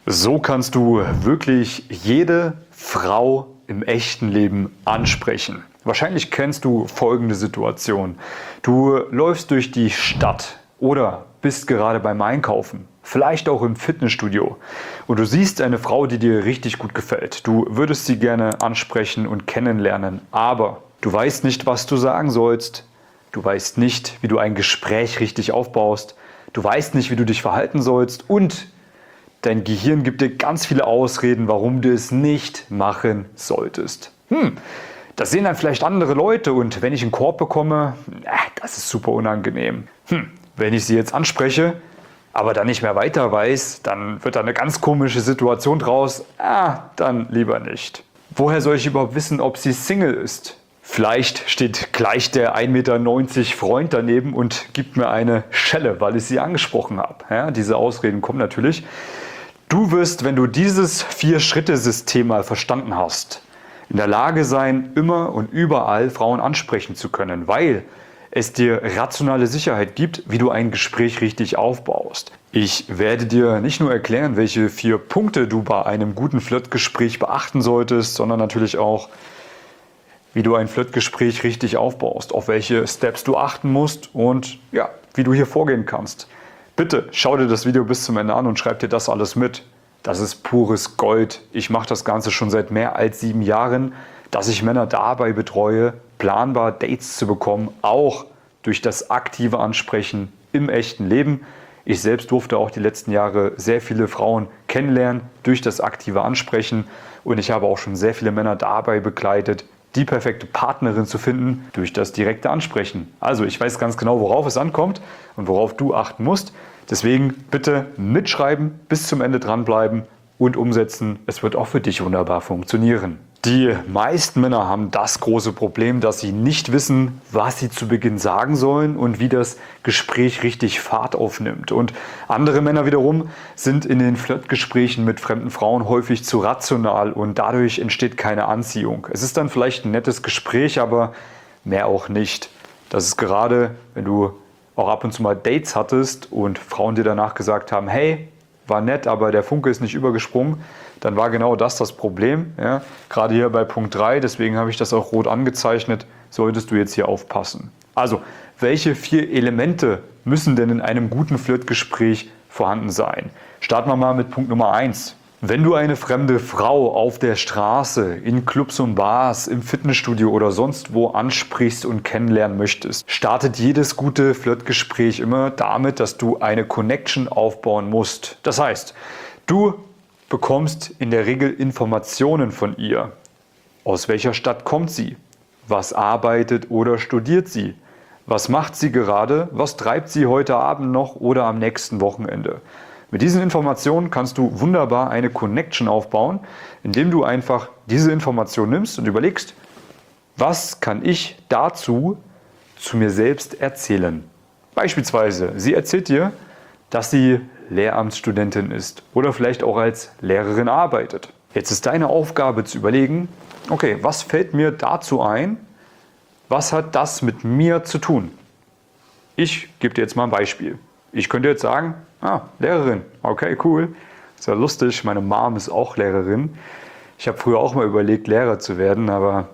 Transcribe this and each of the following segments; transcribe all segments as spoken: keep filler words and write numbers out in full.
So kannst du wirklich jede Frau im echten Leben ansprechen. Wahrscheinlich kennst du folgende Situation. Du läufst durch die Stadt oder bist gerade beim Einkaufen, vielleicht auch im Fitnessstudio und du siehst eine Frau, die dir richtig gut gefällt. Du würdest sie gerne ansprechen und kennenlernen, aber du weißt nicht, was du sagen sollst. Du weißt nicht, wie du ein Gespräch richtig aufbaust. Du weißt nicht, wie du dich verhalten sollst und dein Gehirn gibt dir ganz viele Ausreden, warum du es nicht machen solltest. Hm, das sehen dann vielleicht andere Leute und wenn ich einen Korb bekomme, äh, das ist super unangenehm. Hm, wenn ich sie jetzt anspreche, aber dann nicht mehr weiter weiß, dann wird da eine ganz komische Situation draus. Ah, dann lieber nicht. Woher soll ich überhaupt wissen, ob sie Single ist? Vielleicht steht gleich der ein Meter neunzig Freund daneben und gibt mir eine Schelle, weil ich sie angesprochen habe. Ja, diese Ausreden kommen natürlich. Du wirst, wenn du dieses Vier-Schritte-System mal verstanden hast, in der Lage sein, immer und überall Frauen ansprechen zu können, weil es dir rationale Sicherheit gibt, wie du ein Gespräch richtig aufbaust. Ich werde dir nicht nur erklären, welche vier Punkte du bei einem guten Flirtgespräch beachten solltest, sondern natürlich auch, wie du ein Flirtgespräch richtig aufbaust, auf welche Steps du achten musst und ja, wie du hier vorgehen kannst. Bitte schau dir das Video bis zum Ende an und schreib dir das alles mit. Das ist pures Gold. Ich mache das Ganze schon seit mehr als sieben Jahren, dass ich Männer dabei betreue, planbar Dates zu bekommen, auch durch das aktive Ansprechen im echten Leben. Ich selbst durfte auch die letzten Jahre sehr viele Frauen kennenlernen durch das aktive Ansprechen und ich habe auch schon sehr viele Männer dabei begleitet, die perfekte Partnerin zu finden durch das direkte Ansprechen. Also ich weiß ganz genau, worauf es ankommt und worauf du achten musst. Deswegen bitte mitschreiben, bis zum Ende dranbleiben und umsetzen. Es wird auch für dich wunderbar funktionieren. Die meisten Männer haben das große Problem, dass sie nicht wissen, was sie zu Beginn sagen sollen und wie das Gespräch richtig Fahrt aufnimmt. Und andere Männer wiederum sind in den Flirtgesprächen mit fremden Frauen häufig zu rational und dadurch entsteht keine Anziehung. Es ist dann vielleicht ein nettes Gespräch, aber mehr auch nicht. Das ist gerade, wenn du auch ab und zu mal Dates hattest und Frauen dir danach gesagt haben, hey, war nett, aber der Funke ist nicht übergesprungen, dann war genau das das Problem. Ja? Gerade hier bei Punkt drei, deswegen habe ich das auch rot angezeichnet, solltest du jetzt hier aufpassen. Also, welche vier Elemente müssen denn in einem guten Flirtgespräch vorhanden sein? Starten wir mal mit Punkt Nummer eins. Wenn du eine fremde Frau auf der Straße, in Clubs und Bars, im Fitnessstudio oder sonst wo ansprichst und kennenlernen möchtest, startet jedes gute Flirtgespräch immer damit, dass du eine Connection aufbauen musst. Das heißt, du bekommst in der Regel Informationen von ihr. Aus welcher Stadt kommt sie? Was arbeitet oder studiert sie? Was macht sie gerade? Was treibt sie heute Abend noch oder am nächsten Wochenende? Mit diesen Informationen kannst du wunderbar eine Connection aufbauen, indem du einfach diese Information nimmst und überlegst, was kann ich dazu zu mir selbst erzählen. Beispielsweise, sie erzählt dir, dass sie Lehramtsstudentin ist oder vielleicht auch als Lehrerin arbeitet. Jetzt ist deine Aufgabe zu überlegen, okay, was fällt mir dazu ein? Was hat das mit mir zu tun? Ich gebe dir jetzt mal ein Beispiel. Ich könnte jetzt sagen, ah, Lehrerin, okay, cool, ist ja lustig, meine Mom ist auch Lehrerin. Ich habe früher auch mal überlegt, Lehrer zu werden, aber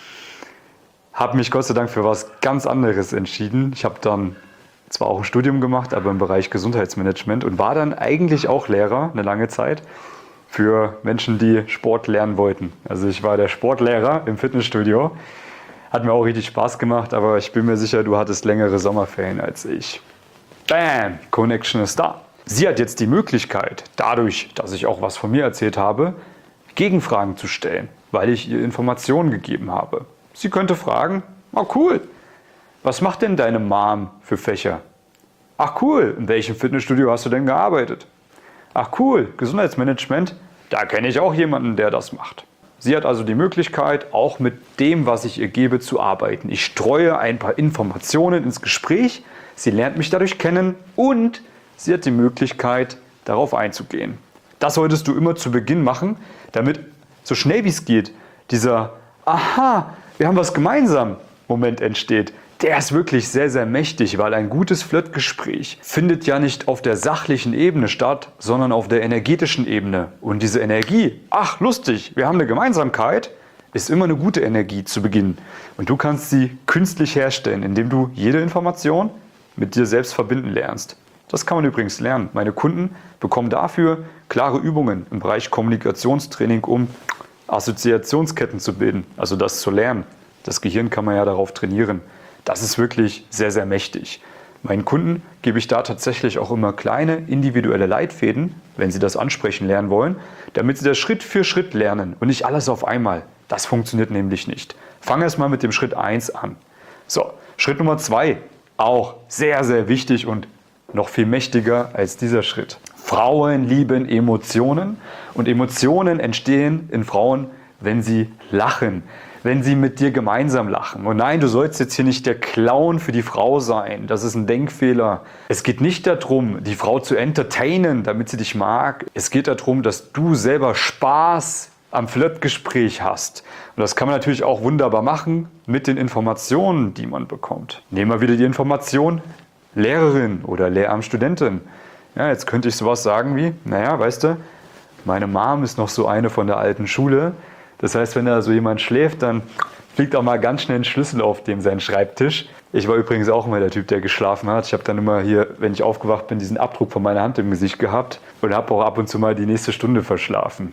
habe mich Gott sei Dank für was ganz anderes entschieden. Ich habe dann zwar auch ein Studium gemacht, aber im Bereich Gesundheitsmanagement und war dann eigentlich auch Lehrer eine lange Zeit für Menschen, die Sport lernen wollten. Also ich war der Sportlehrer im Fitnessstudio, hat mir auch richtig Spaß gemacht, aber ich bin mir sicher, du hattest längere Sommerferien als ich. Bam, Connection ist da. Sie hat jetzt die Möglichkeit, dadurch, dass ich auch was von mir erzählt habe, Gegenfragen zu stellen, weil ich ihr Informationen gegeben habe. Sie könnte fragen, oh cool, was macht denn deine Mom für Fächer? Ach cool, in welchem Fitnessstudio hast du denn gearbeitet? Ach cool, Gesundheitsmanagement, da kenne ich auch jemanden, der das macht. Sie hat also die Möglichkeit, auch mit dem, was ich ihr gebe, zu arbeiten. Ich streue ein paar Informationen ins Gespräch, sie lernt mich dadurch kennen und sie hat die Möglichkeit, darauf einzugehen. Das solltest du immer zu Beginn machen, damit so schnell wie es geht dieser Aha, wir haben was gemeinsam Moment entsteht. der ist wirklich sehr, sehr mächtig, weil ein gutes Flirtgespräch findet ja nicht auf der sachlichen Ebene statt, sondern auf der energetischen Ebene. Und diese Energie, ach lustig, wir haben eine Gemeinsamkeit, ist immer eine gute Energie zu Beginn. Und du kannst sie künstlich herstellen, indem du jede Information mit dir selbst verbinden lernst. Das kann man übrigens lernen. Meine Kunden bekommen dafür klare Übungen im Bereich Kommunikationstraining, um Assoziationsketten zu bilden, also das zu lernen. Das Gehirn kann man ja darauf trainieren. Das ist wirklich sehr, sehr mächtig. Meinen Kunden gebe ich da tatsächlich auch immer kleine individuelle Leitfäden, wenn sie das ansprechen lernen wollen, damit sie das Schritt für Schritt lernen und nicht alles auf einmal. Das funktioniert nämlich nicht. Fang erst mal mit dem Schritt eins an. So, Schritt Nummer zwei, auch sehr, sehr wichtig und noch viel mächtiger als dieser Schritt. Frauen lieben Emotionen und Emotionen entstehen in Frauen, wenn sie lachen. Wenn sie mit dir gemeinsam lachen. Und nein, du sollst jetzt hier nicht der Clown für die Frau sein. Das ist ein Denkfehler. Es geht nicht darum, die Frau zu entertainen, damit sie dich mag. Es geht darum, dass du selber Spaß am Flirtgespräch hast. Und das kann man natürlich auch wunderbar machen mit den Informationen, die man bekommt. Nehmen wir wieder die Information Lehrerin oder Lehramtsstudentin. Ja, jetzt könnte ich sowas sagen wie, naja, weißt du, meine Mom ist noch so eine von der alten Schule. Das heißt, wenn da so jemand schläft, dann fliegt auch mal ganz schnell ein Schlüssel auf dem seinen Schreibtisch. Ich war übrigens auch immer der Typ, der geschlafen hat. Ich habe dann immer hier, wenn ich aufgewacht bin, diesen Abdruck von meiner Hand im Gesicht gehabt und habe auch ab und zu mal die nächste Stunde verschlafen.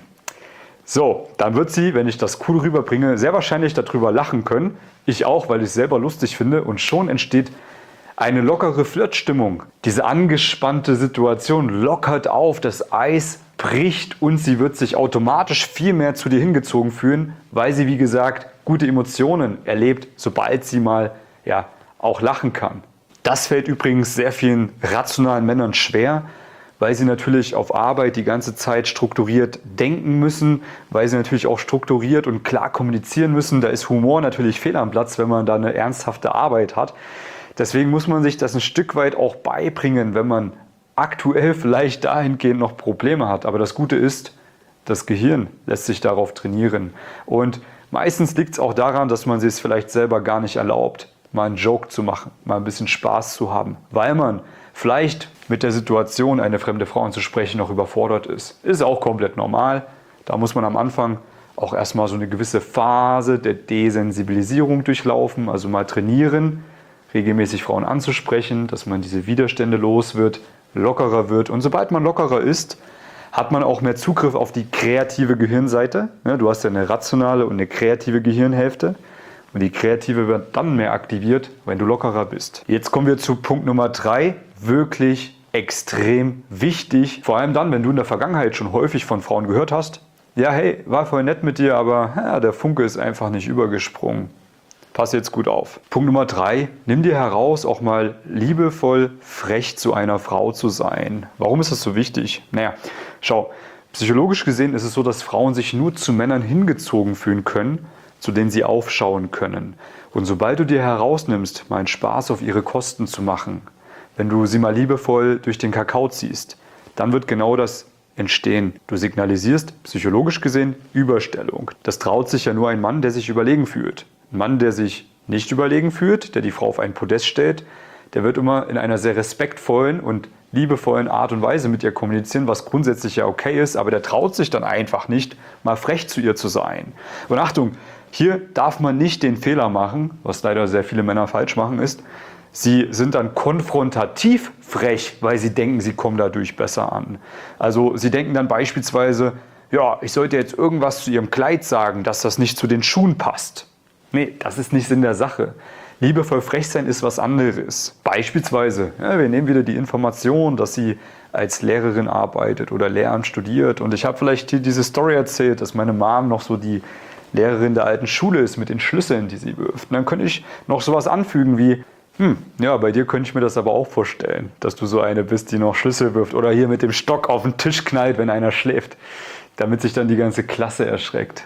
So, dann wird sie, wenn ich das cool rüberbringe, sehr wahrscheinlich darüber lachen können. Ich auch, weil ich es selber lustig finde, und schon entsteht eine lockere Flirtstimmung. Diese angespannte Situation lockert auf, das Eis bricht und sie wird sich automatisch viel mehr zu dir hingezogen fühlen, weil sie, wie gesagt, gute Emotionen erlebt, sobald sie mal ja, auch lachen kann. Das fällt übrigens sehr vielen rationalen Männern schwer, weil sie natürlich auf Arbeit die ganze Zeit strukturiert denken müssen, weil sie natürlich auch strukturiert und klar kommunizieren müssen. Da ist Humor natürlich fehl am Platz, wenn man da eine ernsthafte Arbeit hat. Deswegen muss man sich das ein Stück weit auch beibringen, wenn man aktuell vielleicht dahingehend noch Probleme hat. Aber das Gute ist, das Gehirn lässt sich darauf trainieren. Und meistens liegt es auch daran, dass man sich es vielleicht selber gar nicht erlaubt, mal einen Joke zu machen, mal ein bisschen Spaß zu haben, weil man vielleicht mit der Situation, eine fremde Frau anzusprechen, noch überfordert ist. Ist auch komplett normal. Da muss man am Anfang auch erstmal so eine gewisse Phase der Desensibilisierung durchlaufen, also mal trainieren, regelmäßig Frauen anzusprechen, dass man diese Widerstände los wird, lockerer wird. Und sobald man lockerer ist, hat man auch mehr Zugriff auf die kreative Gehirnseite. Du hast ja eine rationale und eine kreative Gehirnhälfte. Und die kreative wird dann mehr aktiviert, wenn du lockerer bist. Jetzt kommen wir zu Punkt Nummer drei. Wirklich extrem wichtig. Vor allem dann, wenn du in der Vergangenheit schon häufig von Frauen gehört hast, ja hey, war voll nett mit dir, aber ja, der Funke ist einfach nicht übergesprungen. Pass jetzt gut auf. Punkt Nummer drei. Nimm dir heraus, auch mal liebevoll frech zu einer Frau zu sein. Warum ist das so wichtig? Naja, schau, psychologisch gesehen ist es so, dass Frauen sich nur zu Männern hingezogen fühlen können, zu denen sie aufschauen können. Und sobald du dir herausnimmst, mal einen Spaß auf ihre Kosten zu machen, wenn du sie mal liebevoll durch den Kakao ziehst, dann wird genau das entstehen. Du signalisierst, psychologisch gesehen, Überstellung. Das traut sich ja nur ein Mann, der sich überlegen fühlt. Ein Mann, der sich nicht überlegen fühlt, der die Frau auf ein Podest stellt, der wird immer in einer sehr respektvollen und liebevollen Art und Weise mit ihr kommunizieren, was grundsätzlich ja okay ist, aber der traut sich dann einfach nicht, mal frech zu ihr zu sein. Und Achtung, hier darf man nicht den Fehler machen, was leider sehr viele Männer falsch machen, ist, sie sind dann konfrontativ frech, weil sie denken, sie kommen dadurch besser an. Also sie denken dann beispielsweise, ja, ich sollte jetzt irgendwas zu ihrem Kleid sagen, dass das nicht zu den Schuhen passt. Nee, das ist nicht Sinn der Sache. Liebevoll frech sein ist was anderes. Beispielsweise, ja, wir nehmen wieder die Information, dass sie als Lehrerin arbeitet oder Lehramt studiert. Und ich habe vielleicht hier diese Story erzählt, dass meine Mom noch so die Lehrerin der alten Schule ist mit den Schlüsseln, die sie wirft. Und dann könnte ich noch sowas anfügen wie, hm, ja, bei dir könnte ich mir das aber auch vorstellen, dass du so eine bist, die noch Schlüssel wirft oder hier mit dem Stock auf den Tisch knallt, wenn einer schläft, damit sich dann die ganze Klasse erschreckt.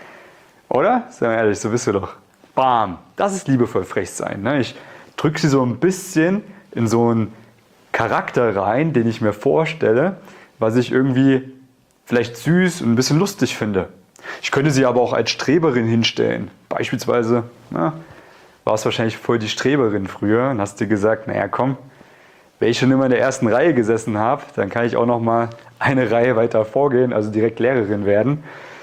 Oder? Seien wir ehrlich, so bist du doch. Bam! Das ist liebevoll frech sein. Ne? Ich drücke sie so ein bisschen in so einen Charakter rein, den ich mir vorstelle, was ich irgendwie vielleicht süß und ein bisschen lustig finde. Ich könnte sie aber auch als Streberin hinstellen. Beispielsweise, na, warst wahrscheinlich voll die Streberin früher und hast dir gesagt, naja komm, wenn ich schon immer in der ersten Reihe gesessen habe, dann kann ich auch noch mal eine Reihe weiter vorgehen, also direkt Lehrerin werden.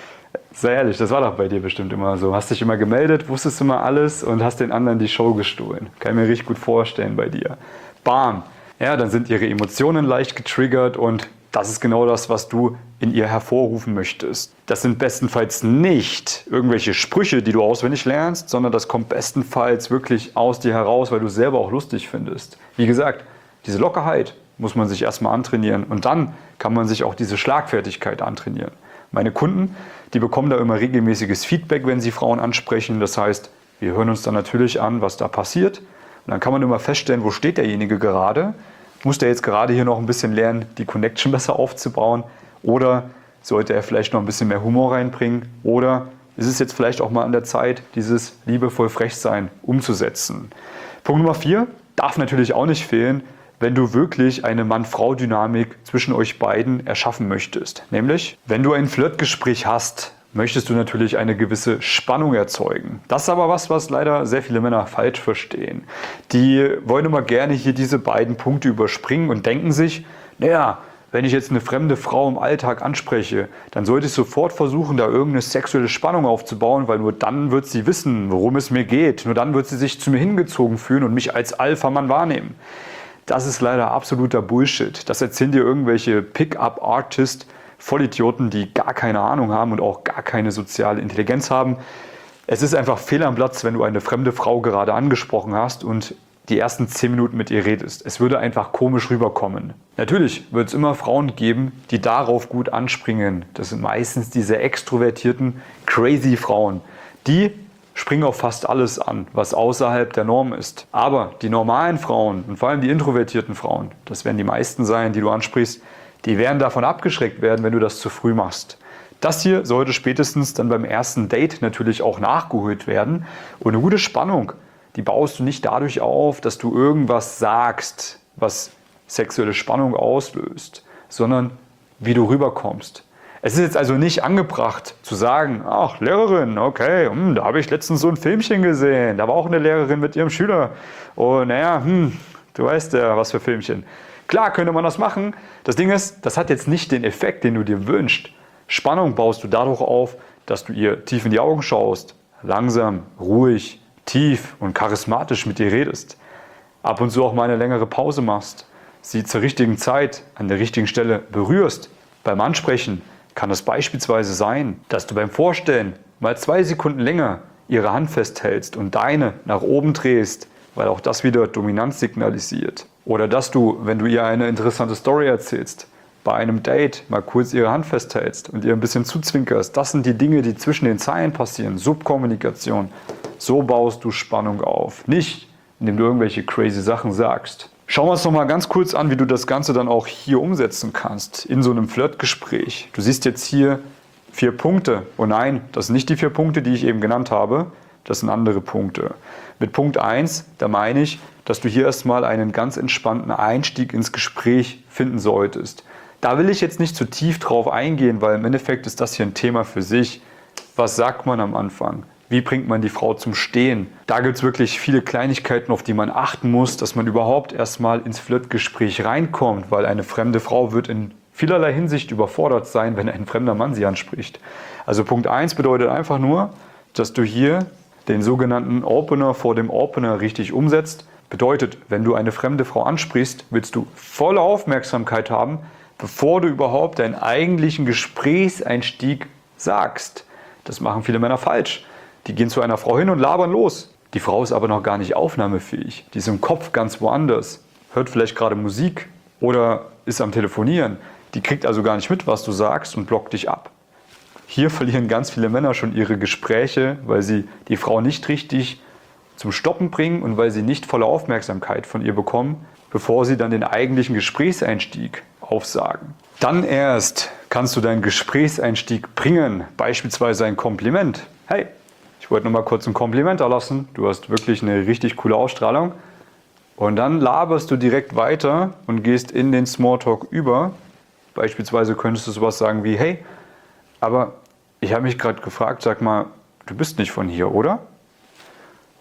Sei ehrlich, das war doch bei dir bestimmt immer so. Hast dich immer gemeldet, wusstest immer alles und hast den anderen die Show gestohlen. Kann ich mir richtig gut vorstellen bei dir. Bam! Ja, dann sind ihre Emotionen leicht getriggert und das ist genau das, was du in ihr hervorrufen möchtest. Das sind bestenfalls nicht irgendwelche Sprüche, die du auswendig lernst, sondern das kommt bestenfalls wirklich aus dir heraus, weil du es selber auch lustig findest. Wie gesagt, diese Lockerheit muss man sich erstmal antrainieren und dann kann man sich auch diese Schlagfertigkeit antrainieren. Meine Kunden, die bekommen da immer regelmäßiges Feedback, wenn sie Frauen ansprechen. Das heißt, wir hören uns dann natürlich an, was da passiert. Und dann kann man immer feststellen, wo steht derjenige gerade. Muss der jetzt gerade hier noch ein bisschen lernen, die Connection besser aufzubauen? Oder sollte er vielleicht noch ein bisschen mehr Humor reinbringen? Oder ist es jetzt vielleicht auch mal an der Zeit, dieses liebevoll Frechsein umzusetzen? Punkt Nummer vier darf natürlich auch nicht fehlen, wenn du wirklich eine Mann-Frau-Dynamik zwischen euch beiden erschaffen möchtest. Nämlich, wenn du ein Flirtgespräch hast, möchtest du natürlich eine gewisse Spannung erzeugen. Das ist aber was, was leider sehr viele Männer falsch verstehen. Die wollen immer gerne hier diese beiden Punkte überspringen und denken sich, naja, wenn ich jetzt eine fremde Frau im Alltag anspreche, dann sollte ich sofort versuchen, da irgendeine sexuelle Spannung aufzubauen, weil nur dann wird sie wissen, worum es mir geht. Nur dann wird sie sich zu mir hingezogen fühlen und mich als Alpha-Mann wahrnehmen. Das ist leider absoluter Bullshit. Das erzählen dir irgendwelche Pick-up-Artist, Vollidioten, die gar keine Ahnung haben und auch gar keine soziale Intelligenz haben. Es ist einfach fehl am Platz, wenn du eine fremde Frau gerade angesprochen hast und die ersten zehn Minuten mit ihr redest. Es würde einfach komisch rüberkommen. Natürlich wird es immer Frauen geben, die darauf gut anspringen. Das sind meistens diese extrovertierten, crazy Frauen. Die springen auf fast alles an, was außerhalb der Norm ist. Aber die normalen Frauen und vor allem die introvertierten Frauen, das werden die meisten sein, die du ansprichst, die werden davon abgeschreckt werden, wenn du das zu früh machst. Das hier sollte spätestens dann beim ersten Date natürlich auch nachgeholt werden. Und eine gute Spannung, die baust du nicht dadurch auf, dass du irgendwas sagst, was sexuelle Spannung auslöst, sondern wie du rüberkommst. Es ist jetzt also nicht angebracht zu sagen, ach Lehrerin, okay, hm, da habe ich letztens so ein Filmchen gesehen, da war auch eine Lehrerin mit ihrem Schüler. Und naja, hm, du weißt ja, was für Filmchen. Klar könnte man das machen. Das Ding ist, das hat jetzt nicht den Effekt, den du dir wünschst. Spannung baust du dadurch auf, dass du ihr tief in die Augen schaust, langsam, ruhig, tief und charismatisch mit ihr redest. Ab und zu auch mal eine längere Pause machst, sie zur richtigen Zeit an der richtigen Stelle berührst. Beim Ansprechen kann es beispielsweise sein, dass du beim Vorstellen mal zwei Sekunden länger ihre Hand festhältst und deine nach oben drehst, weil auch das wieder Dominanz signalisiert. Oder dass du, wenn du ihr eine interessante Story erzählst, bei einem Date mal kurz ihre Hand festhältst und ihr ein bisschen zuzwinkerst. Das sind die Dinge, die zwischen den Zeilen passieren. Subkommunikation. So baust du Spannung auf. Nicht, indem du irgendwelche crazy Sachen sagst. Schauen wir uns noch mal ganz kurz an, wie du das Ganze dann auch hier umsetzen kannst, in so einem Flirtgespräch. Du siehst jetzt hier vier Punkte. Und nein, das sind nicht die vier Punkte, die ich eben genannt habe. Das sind andere Punkte. Mit Punkt eins, da meine ich, dass du hier erstmal einen ganz entspannten Einstieg ins Gespräch finden solltest. Da will ich jetzt nicht zu tief drauf eingehen, weil im Endeffekt ist das hier ein Thema für sich. Was sagt man am Anfang? Wie bringt man die Frau zum Stehen? Da gibt es wirklich viele Kleinigkeiten, auf die man achten muss, dass man überhaupt erstmal ins Flirtgespräch reinkommt, weil eine fremde Frau wird in vielerlei Hinsicht überfordert sein, wenn ein fremder Mann sie anspricht. Also Punkt eins bedeutet einfach nur, dass du hier den sogenannten Opener vor dem Opener richtig umsetzt. Bedeutet, wenn du eine fremde Frau ansprichst, willst du volle Aufmerksamkeit haben, bevor du überhaupt deinen eigentlichen Gesprächseinstieg sagst. Das machen viele Männer falsch. Die gehen zu einer Frau hin und labern los. Die Frau ist aber noch gar nicht aufnahmefähig. Die ist im Kopf ganz woanders. Hört vielleicht gerade Musik oder ist am Telefonieren. Die kriegt also gar nicht mit, was du sagst und blockt dich ab. Hier verlieren ganz viele Männer schon ihre Gespräche, weil sie die Frau nicht richtig zum Stoppen bringen und weil sie nicht volle Aufmerksamkeit von ihr bekommen, bevor sie dann den eigentlichen Gesprächseinstieg aufsagen. Dann erst kannst du deinen Gesprächseinstieg bringen, beispielsweise ein Kompliment. Hey, ich wollte nur mal kurz ein Kompliment erlassen, du hast wirklich eine richtig coole Ausstrahlung. Und dann laberst du direkt weiter und gehst in den Smalltalk über. Beispielsweise könntest du sowas sagen wie, hey, aber ich habe mich gerade gefragt, sag mal, du bist nicht von hier, oder?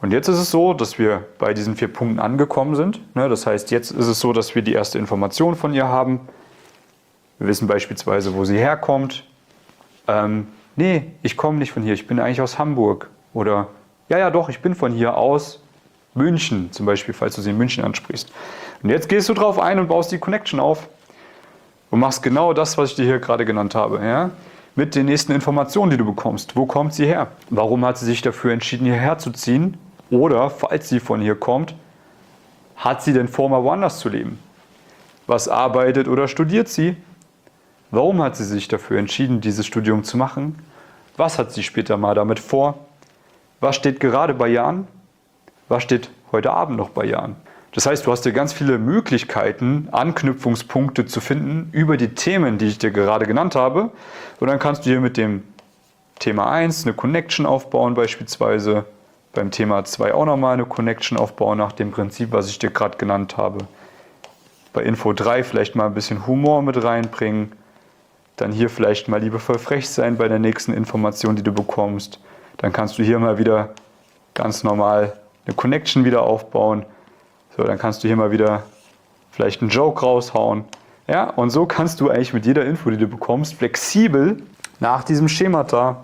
Und jetzt ist es so, dass wir bei diesen vier Punkten angekommen sind. Das heißt, jetzt ist es so, dass wir die erste Information von ihr haben. Wir wissen beispielsweise, wo sie herkommt. Ähm, nee, ich komme nicht von hier, ich bin eigentlich aus Hamburg. Oder, ja, ja doch, ich bin von hier aus München, zum Beispiel, falls du sie in München ansprichst. Und jetzt gehst du drauf ein und baust die Connection auf. Und machst genau das, was ich dir hier gerade genannt habe. Ja? Mit den nächsten Informationen, die du bekommst. Wo kommt sie her? Warum hat sie sich dafür entschieden, hierher zu ziehen? Oder, falls sie von hier kommt, hat sie denn vor, mal woanders zu leben? Was arbeitet oder studiert sie? Warum hat sie sich dafür entschieden, dieses Studium zu machen? Was hat sie später mal damit vor? Was steht gerade bei ihr an? Was steht heute Abend noch bei ihr an? Das heißt, du hast dir ganz viele Möglichkeiten, Anknüpfungspunkte zu finden über die Themen, die ich dir gerade genannt habe. Und dann kannst du hier mit dem Thema eins eine Connection aufbauen beispielsweise. Beim Thema zwei auch nochmal eine Connection aufbauen nach dem Prinzip, was ich dir gerade genannt habe. Bei Info drei vielleicht mal ein bisschen Humor mit reinbringen. Dann hier vielleicht mal liebevoll frech sein bei der nächsten Information, die du bekommst. Dann kannst du hier mal wieder ganz normal eine Connection wieder aufbauen. So, dann kannst du hier mal wieder vielleicht einen Joke raushauen. Ja, und so kannst du eigentlich mit jeder Info, die du bekommst, flexibel nach diesem Schemata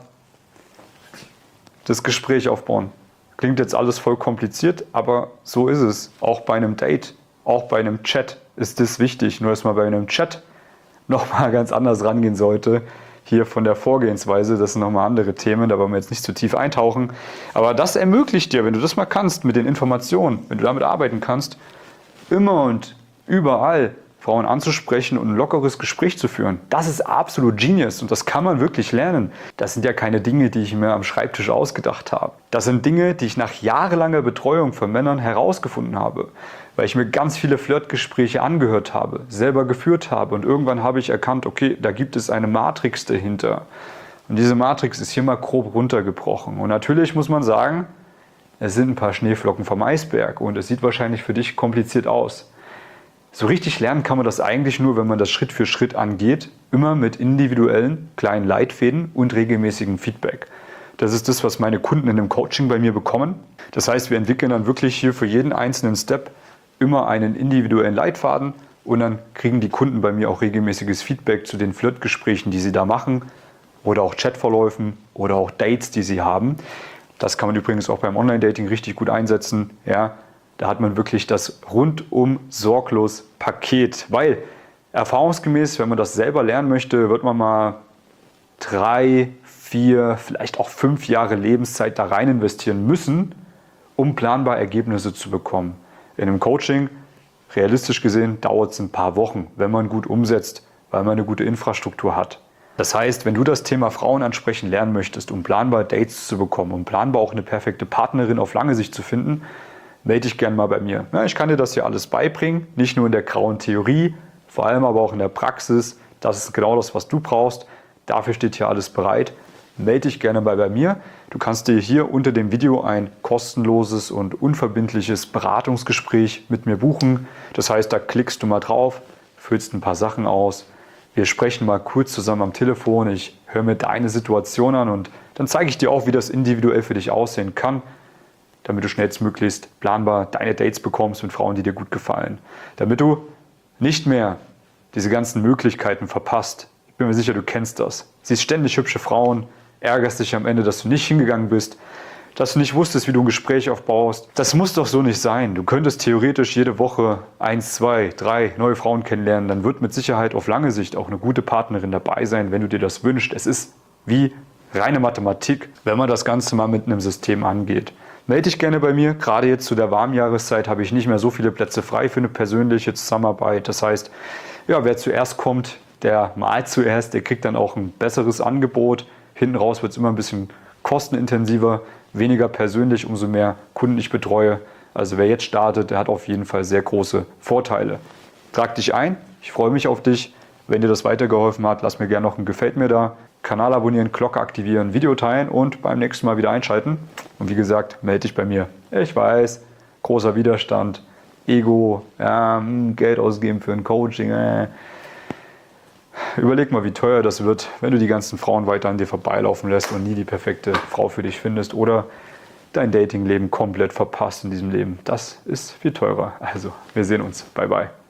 das Gespräch aufbauen. Klingt jetzt alles voll kompliziert, aber so ist es. Auch bei einem Date, auch bei einem Chat ist das wichtig. Nur dass man bei einem Chat nochmal ganz anders rangehen sollte. Hier von der Vorgehensweise, das sind nochmal andere Themen, da wollen wir jetzt nicht zu tief eintauchen. Aber das ermöglicht dir, wenn du das mal kannst mit den Informationen, wenn du damit arbeiten kannst, immer und überall Frauen anzusprechen und ein lockeres Gespräch zu führen. Das ist absolut Genius und das kann man wirklich lernen. Das sind ja keine Dinge, die ich mir am Schreibtisch ausgedacht habe. Das sind Dinge, die ich nach jahrelanger Betreuung von Männern herausgefunden habe, weil ich mir ganz viele Flirtgespräche angehört habe, selber geführt habe und irgendwann habe ich erkannt, okay, da gibt es eine Matrix dahinter. Und diese Matrix ist hier mal grob runtergebrochen. Und natürlich muss man sagen, es sind ein paar Schneeflocken vom Eisberg und es sieht wahrscheinlich für dich kompliziert aus. So richtig lernen kann man das eigentlich nur, wenn man das Schritt für Schritt angeht, immer mit individuellen kleinen Leitfäden und regelmäßigem Feedback. Das ist das, was meine Kunden in dem Coaching bei mir bekommen. Das heißt, wir entwickeln dann wirklich hier für jeden einzelnen Step immer einen individuellen Leitfaden und dann kriegen die Kunden bei mir auch regelmäßiges Feedback zu den Flirtgesprächen, die sie da machen oder auch Chatverläufen oder auch Dates, die sie haben. Das kann man übrigens auch beim Online-Dating richtig gut einsetzen. Ja, da hat man wirklich das rundum sorglos Paket, weil erfahrungsgemäß, wenn man das selber lernen möchte, wird man mal drei, vier, vielleicht auch fünf Jahre Lebenszeit da rein investieren müssen, um planbar Ergebnisse zu bekommen. In einem Coaching, realistisch gesehen, dauert es ein paar Wochen, wenn man gut umsetzt, weil man eine gute Infrastruktur hat. Das heißt, wenn du das Thema Frauen ansprechen lernen möchtest, um planbar Dates zu bekommen, um planbar auch eine perfekte Partnerin auf lange Sicht zu finden, melde dich gerne mal bei mir. Ja, ich kann dir das hier alles beibringen, nicht nur in der grauen Theorie, vor allem aber auch in der Praxis. Das ist genau das, was du brauchst. Dafür steht hier alles bereit. Melde dich gerne mal bei mir. Du kannst dir hier unter dem Video ein kostenloses und unverbindliches Beratungsgespräch mit mir buchen. Das heißt, da klickst du mal drauf, füllst ein paar Sachen aus. Wir sprechen mal kurz zusammen am Telefon. Ich höre mir deine Situation an und dann zeige ich dir auch, wie das individuell für dich aussehen kann, damit du schnellstmöglichst planbar deine Dates bekommst mit Frauen, die dir gut gefallen. Damit du nicht mehr diese ganzen Möglichkeiten verpasst. Ich bin mir sicher, du kennst das. Siehst ständig hübsche Frauen, ärgerst dich am Ende, dass du nicht hingegangen bist, dass du nicht wusstest, wie du ein Gespräch aufbaust. Das muss doch so nicht sein. Du könntest theoretisch jede Woche eins, zwei, drei neue Frauen kennenlernen. Dann wird mit Sicherheit auf lange Sicht auch eine gute Partnerin dabei sein, wenn du dir das wünschst. Es ist wie reine Mathematik, wenn man das Ganze mal mit einem System angeht. Melde dich gerne bei mir. Gerade jetzt zu der Warmjahreszeit habe ich nicht mehr so viele Plätze frei für eine persönliche Zusammenarbeit. Das heißt, ja, wer zuerst kommt, der malt zuerst, der kriegt dann auch ein besseres Angebot. Hinten raus wird es immer ein bisschen kostenintensiver, weniger persönlich, umso mehr Kunden ich betreue. Also wer jetzt startet, der hat auf jeden Fall sehr große Vorteile. Trag dich ein, ich freue mich auf dich. Wenn dir das weitergeholfen hat, lass mir gerne noch ein Gefällt mir da. Kanal abonnieren, Glocke aktivieren, Video teilen und beim nächsten Mal wieder einschalten. Und wie gesagt, melde dich bei mir. Ich weiß, großer Widerstand, Ego, ja, Geld ausgeben für ein Coaching. Äh. Überleg mal, wie teuer das wird, wenn du die ganzen Frauen weiter an dir vorbeilaufen lässt und nie die perfekte Frau für dich findest. Oder dein Datingleben komplett verpasst in diesem Leben. Das ist viel teurer. Also, wir sehen uns. Bye, bye.